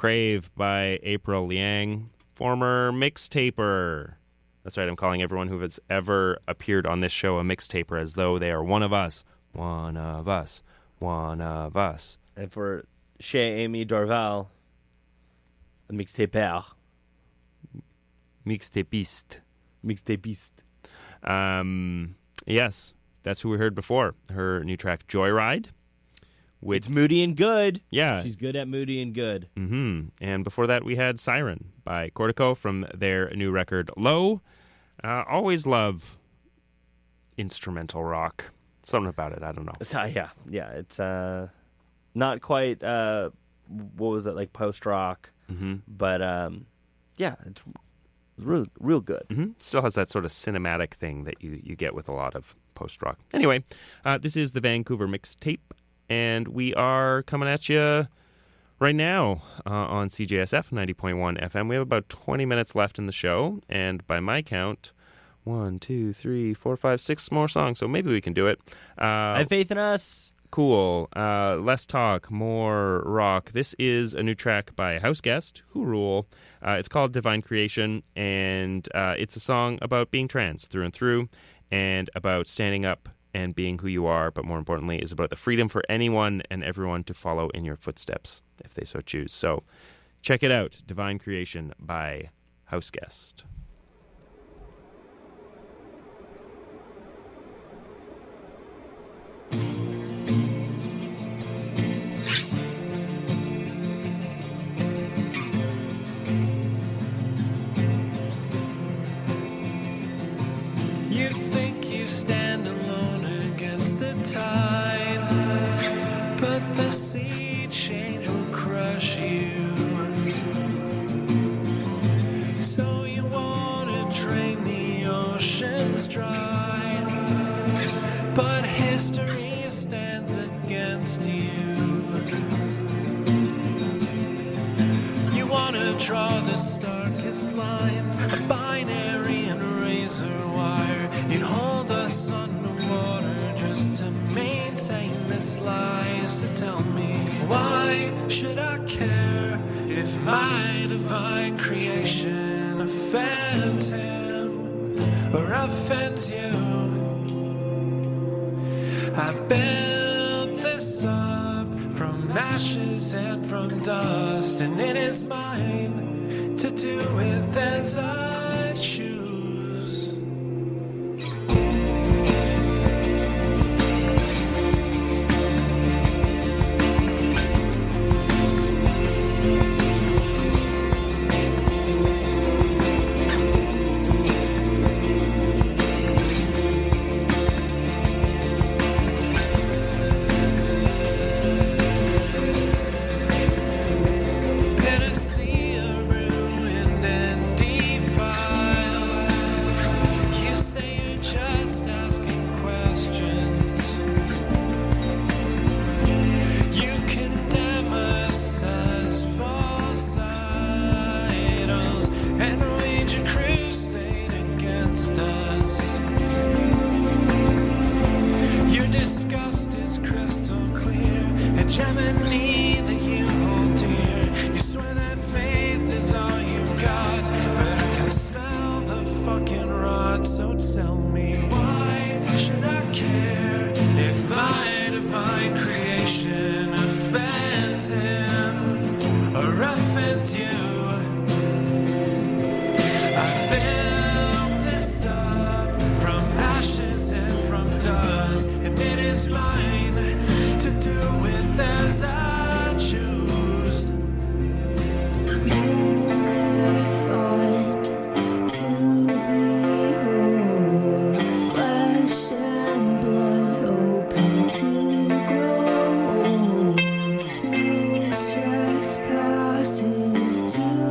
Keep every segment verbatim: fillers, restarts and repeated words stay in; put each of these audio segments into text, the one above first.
Crave by April Liang, former mixtaper. That's right, I'm calling everyone who has ever appeared on this show a mixtaper as though they are one of us. One of us. One of us. And for Chez Amy Dorval, a mixtaper. Mixtapiste. Mixtapiste. Um, yes, that's who we heard before. Her new track, Joyride. Which, it's moody and good. Yeah. She's good at moody and good. Mm-hmm. And before that, we had Siren by Cortico from their new record, Low. Uh, always love instrumental rock. Something about it, I don't know. So, yeah, yeah. It's uh, not quite, uh, what was it, like post-rock. Mm-hmm. But, um, yeah, it's real, real good. Mm-hmm. Still has that sort of cinematic thing that you, you get with a lot of post-rock. Anyway, uh, this is the Vancouver Mixtape. And we are coming at you right now uh, on C J S F ninety point one F M. We have about twenty minutes left in the show. And by my count, one, two, three, four, five, six more songs. So maybe we can do it. Uh, I have faith in us. Cool. Uh, less talk, more rock. This is a new track by House Guest, who rule. Uh, it's called Divine Creation. And uh, it's a song about being trans through and through and about standing up and being who you are, but more importantly, is about the freedom for anyone and everyone to follow in your footsteps, if they so choose. So check it out, Divine Creation by House Guest. You think you stand alone against the tide, but the sea change will crush you. So you want to drain the oceans dry, but history stands against you. You want to draw the starkest lines, a binary and razor wire. You'd hold us underwater just to maintain this lie. So tell me, why should I care if my divine creation offends him or offends you? I built this up from ashes and from dust, and it is mine to do with as I choose. Trespass is too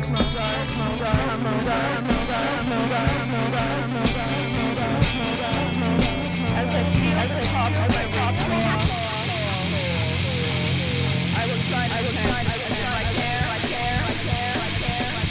amongst the dark, as I feel at the top of my rock, I will try to pretend I care, I care, I care, I care, I care, I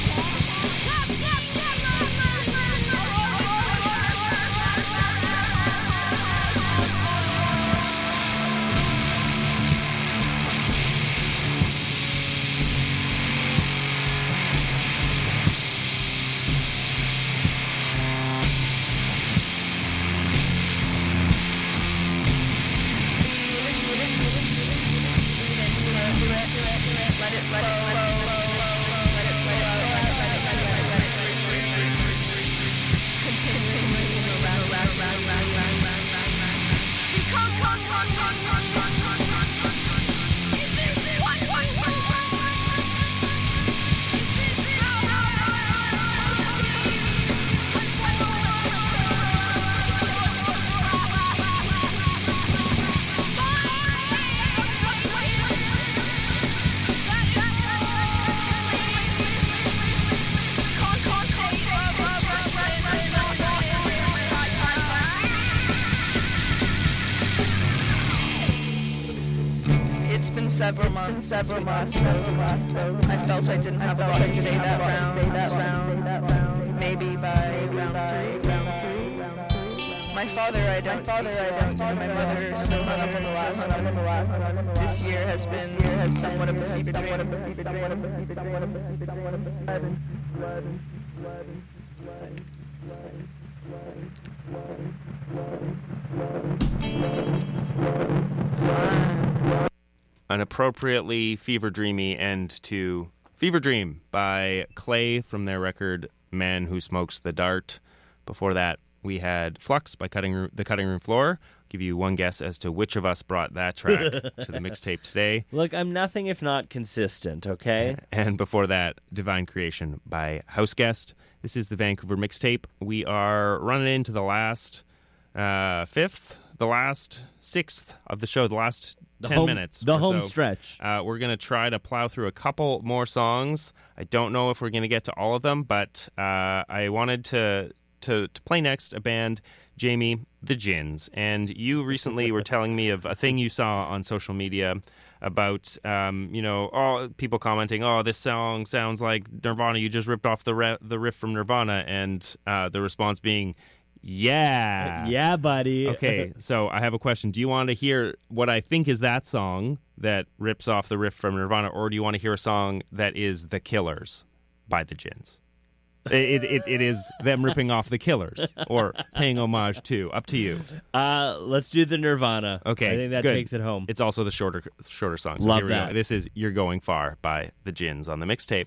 several months, several months. I felt I didn't have a lot to say that round. Maybe by round three. My father, I don't see too often. My mother still hung up on the last one. This year has been somewhat of a fever dream. An appropriately fever dreamy end to Fever Dream by Clay from their record Man Who Smokes the Dart. Before that, we had Flux by Cutting Room, The Cutting Room Floor. I'll give you one guess as to which of us brought that track to the mixtape today. Look, I'm nothing if not consistent, okay? And before that, Divine Creation by House Guest. This is the Vancouver mixtape. We are running into the last uh, fifth, the last sixth of the show, the last The ten home, minutes. The or home so. stretch. Uh, we're going to try to plow through a couple more songs. I don't know if we're going to get to all of them, but uh, I wanted to, to to play next a band, Jamie, the Gins. And you recently were telling me of a thing you saw on social media about, um, you know, all people commenting, oh, this song sounds like Nirvana. You just ripped off the, re- the riff from Nirvana. And uh, the response being, yeah. Yeah, buddy. Okay, so I have a question. Do you want to hear what I think is that song that rips off the riff from Nirvana, or do you want to hear a song that is The Killers by the Gins? It, it, it is them ripping off The Killers or paying homage to. Up to you. Uh, let's do the Nirvana. Okay, I think that good. takes it home. It's also the shorter shorter song. So Love here we that. go. This is You're Going Far by the Gins on the mixtape.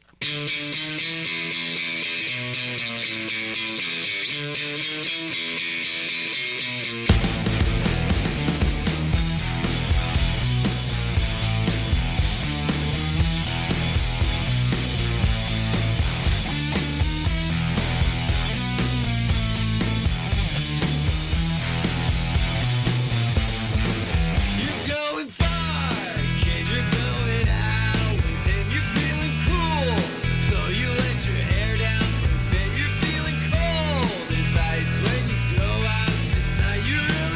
You're going far, kid, you're going out. And you're feeling cool, so you let your hair down. Then you're feeling cold as ice when you go out tonight. You're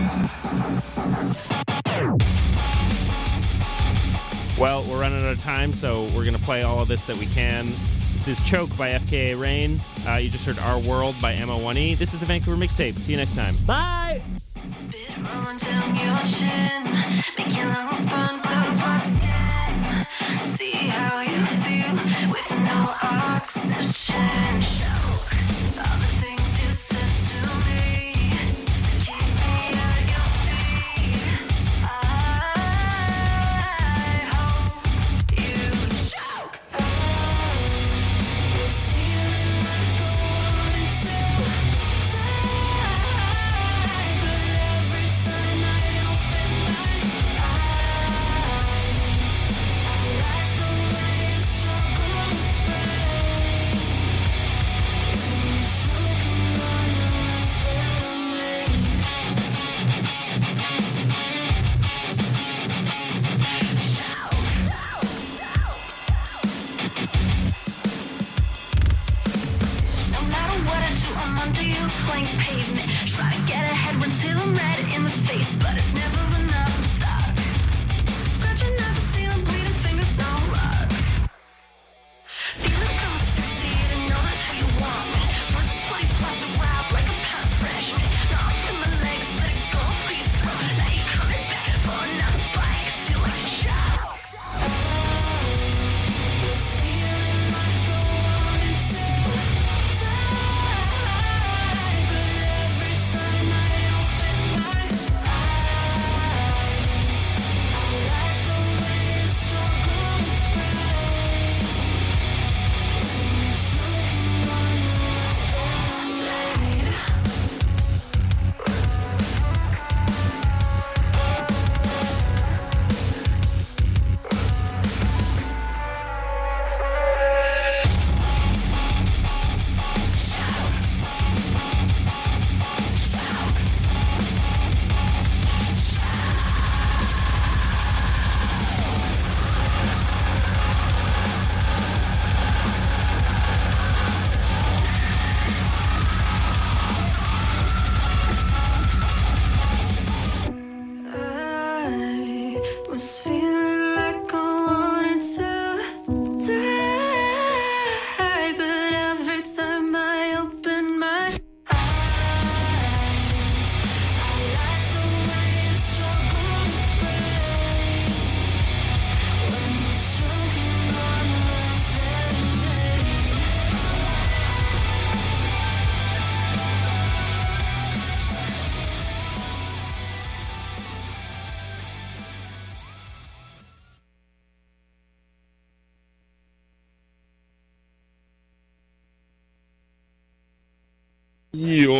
Well, we're running out of time, so we're going to play all of this that we can. This is Choke by F K A Rain. Uh, you just heard Our World by M O one E. This is the Vancouver Mixtape. See you next time. Bye! Spit rolling down your chin, make your lungs burn, glow blood skin. See how you feel with no oxygen. Choke all the things you said to me to keep me at your feet. I hope you choke. Was feeling like I wanted to die, but every time I open my eyes, I like the way you struggle with pain. And you're choking on the life that I made. No matter what I do, I'm under you, playing pavement. Try to get ahead until I'm red in the face, but it's never enough. I'm stuck. Scratching at the ceiling, bleeding fingers, no luck. Feeling so asphyxiated, know that's how you want me. First play, plastic wrap like a pound of fresh meat. Now I'm in my legs, let it go for your throat. Now you're coming back for another bite, 'cause you like a choke. Was feeling like I wanted to die, but every time I open my eyes, I like the way you struggle with pain. And you're choking on the life that I made. I was feeling like I wanted to die, but every time I open my eyes, I like the way you struggle with pain. When you're choking on the life that I made. Yeah.